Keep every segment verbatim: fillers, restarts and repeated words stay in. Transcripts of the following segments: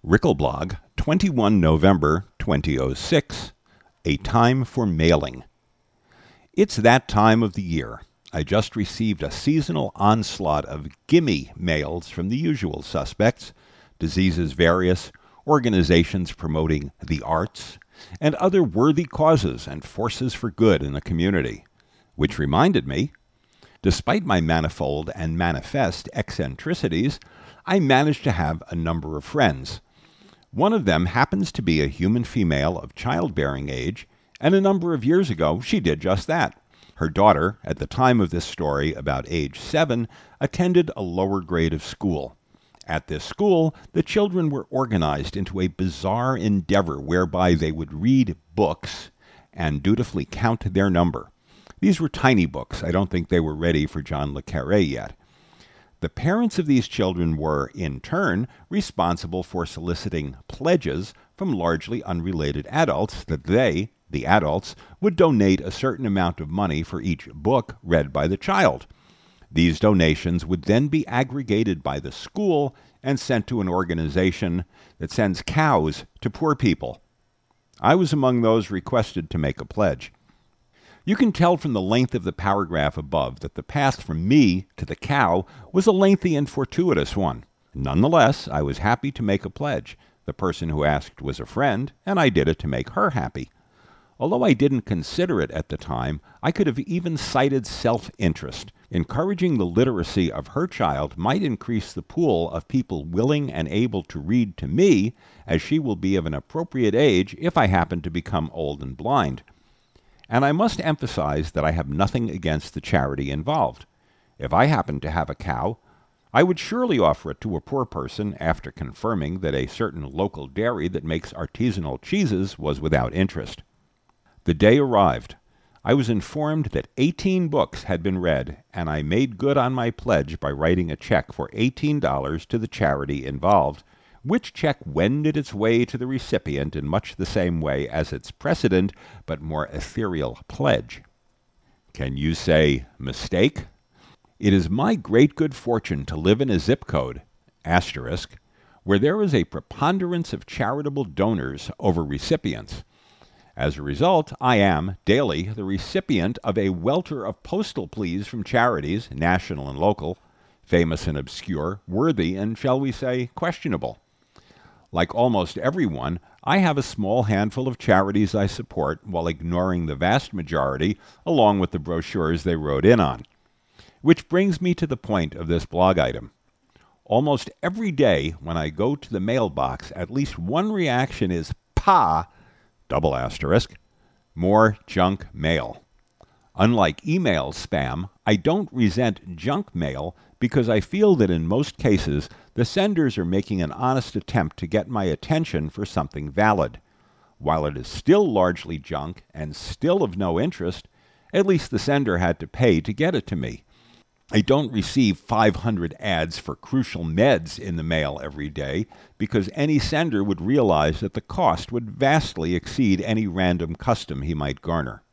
Rickelblog, twenty-first of November, twenty oh six, A Time for Mailing. It's that time of the year. I just received a seasonal onslaught of gimme mails from the usual suspects, diseases various, organizations promoting the arts, and other worthy causes and forces for good in the community. Which reminded me, despite my manifold and manifest eccentricities, I managed to have a number of friends. One of them happens to be a human female of childbearing age, and a number of years ago she did just that. Her daughter, at the time of this story about age seven, attended a lower grade of school. At this school, the children were organized into a bizarre endeavor whereby they would read books and dutifully count their number. These were tiny books. I don't think they were ready for John le Carré yet. The parents of these children were, in turn, responsible for soliciting pledges from largely unrelated adults that they, the adults, would donate a certain amount of money for each book read by the child. These donations would then be aggregated by the school and sent to an organization that sends cows to poor people. I was among those requested to make a pledge. You can tell from the length of the paragraph above that the path from me to the cow was a lengthy and fortuitous one. Nonetheless, I was happy to make a pledge. The person who asked was a friend, and I did it to make her happy. Although I didn't consider it at the time, I could have even cited self-interest. Encouraging the literacy of her child might increase the pool of people willing and able to read to me, as she will be of an appropriate age if I happen to become old and blind. And I must emphasize that I have nothing against the charity involved. If I happened to have a cow, I would surely offer it to a poor person after confirming that a certain local dairy that makes artisanal cheeses was without interest. The day arrived. I was informed that eighteen books had been read, and I made good on my pledge by writing a check for eighteen dollars to the charity involved, which check wended its way to the recipient in much the same way as its precedent but more ethereal pledge. Can you say mistake? It is my great good fortune to live in a zip code, asterisk, where there is a preponderance of charitable donors over recipients. As a result, I am, daily, the recipient of a welter of postal pleas from charities, national and local, famous and obscure, worthy and, shall we say, questionable. Like almost everyone, I have a small handful of charities I support while ignoring the vast majority along with the brochures they wrote in on. Which brings me to the point of this blog item. Almost every day when I go to the mailbox, at least one reaction is, "Pa!" double asterisk, more junk mail. Unlike email spam, I don't resent junk mail because I feel that in most cases the senders are making an honest attempt to get my attention for something valid. While it is still largely junk and still of no interest, at least the sender had to pay to get it to me. I don't receive five hundred ads for crucial meds in the mail every day because any sender would realize that the cost would vastly exceed any random custom he might garner.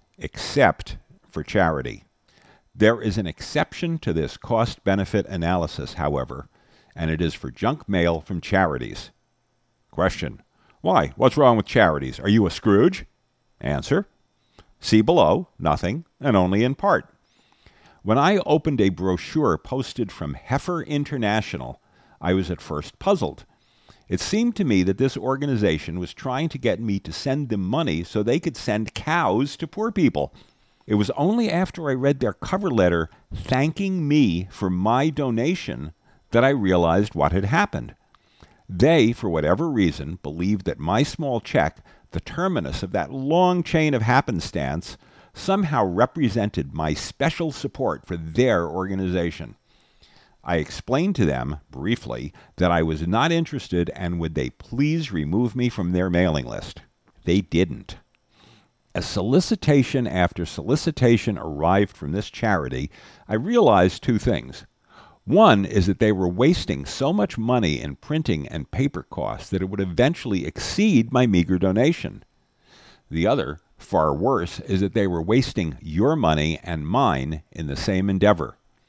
Except for charity. There is an exception to this cost-benefit analysis, however, and it is for junk mail from charities. Question. Why? What's wrong with charities? Are you a Scrooge? Answer. See below, nothing, and only in part. When I opened a brochure posted from Heifer International, I was at first puzzled. It seemed to me that this organization was trying to get me to send them money so they could send cows to poor people. It was only after I read their cover letter thanking me for my donation that I realized what had happened. They, for whatever reason, believed that my small check, the terminus of that long chain of happenstance, somehow represented my special support for their organization. I explained to them, briefly, that I was not interested and would they please remove me from their mailing list. They didn't. As solicitation after solicitation arrived from this charity, I realized two things. One is that they were wasting so much money in printing and paper costs that it would eventually exceed my meager donation. The other, far worse, is that they were wasting your money and mine in the same endeavor.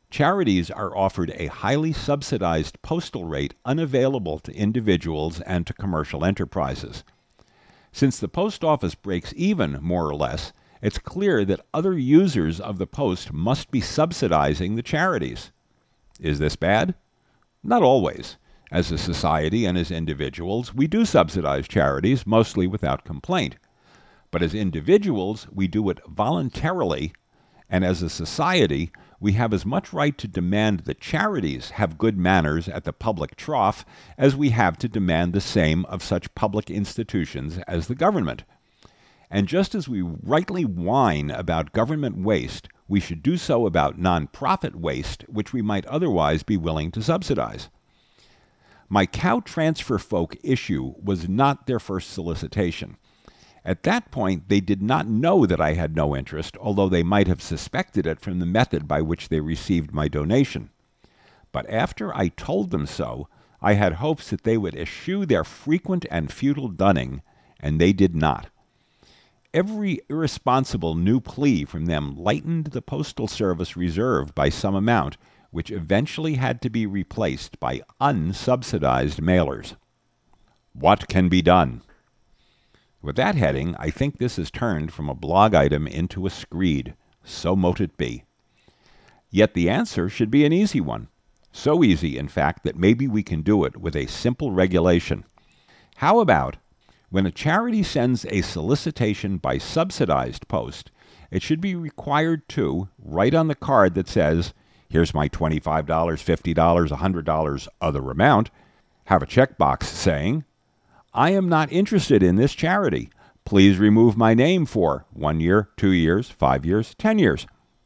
Charities are offered a highly subsidized postal rate unavailable to individuals and to commercial enterprises. Since the post office breaks even, more or less, it's clear that other users of the post must be subsidizing the charities. Is this bad? Not always. As a society and as individuals, we do subsidize charities, mostly without complaint. But as individuals, we do it voluntarily, and as a society, we have as much right to demand that charities have good manners at the public trough as we have to demand the same of such public institutions as the government. And just as we rightly whine about government waste, we should do so about nonprofit waste, which we might otherwise be willing to subsidize. My cow transfer folk issue was not their first solicitation. At that point, they did not know that I had no interest, although they might have suspected it from the method by which they received my donation. But after I told them so, I had hopes that they would eschew their frequent and futile dunning, and they did not. Every irresponsible new plea from them lightened the Postal Service reserve by some amount, which eventually had to be replaced by unsubsidized mailers. What can be done? With that heading, I think this has turned from a blog item into a screed. So mote it be. Yet the answer should be an easy one. So easy, in fact, that maybe we can do it with a simple regulation. How about, when a charity sends a solicitation by subsidized post, it should be required to write on the card that says, "Here's my twenty-five dollars, fifty dollars, one hundred dollars other amount," have a checkbox saying, "I am not interested in this charity. Please remove my name for one year, two years, five years, ten years."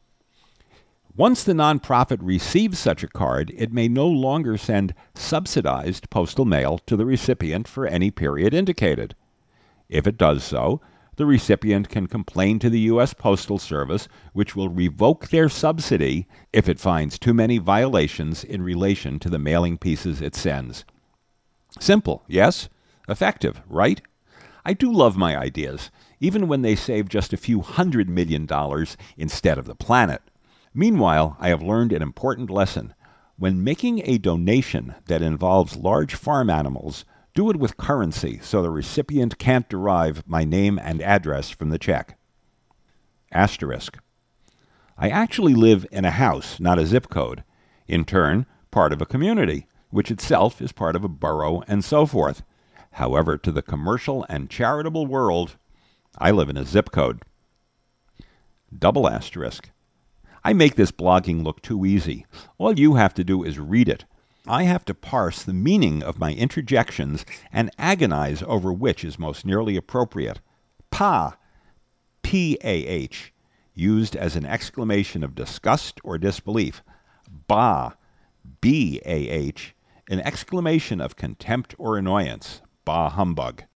Once the nonprofit receives such a card, it may no longer send subsidized postal mail to the recipient for any period indicated. If it does so, the recipient can complain to the U S Postal Service, which will revoke their subsidy if it finds too many violations in relation to the mailing pieces it sends. Simple, yes? Effective, right? I do love my ideas, even when they save just a few hundred million dollars instead of the planet. Meanwhile, I have learned an important lesson. When making a donation that involves large farm animals, do it with currency so the recipient can't derive my name and address from the check. Asterisk. I actually live in a house, not a zip code. In turn, part of a community, which itself is part of a borough and so forth. However, to the commercial and charitable world, I live in a zip code. Double asterisk. I make this blogging look too easy. All you have to do is read it. I have to parse the meaning of my interjections and agonize over which is most nearly appropriate. Pa, P A H, used as an exclamation of disgust or disbelief. Bah, B A H, an exclamation of contempt or annoyance. Bah humbug.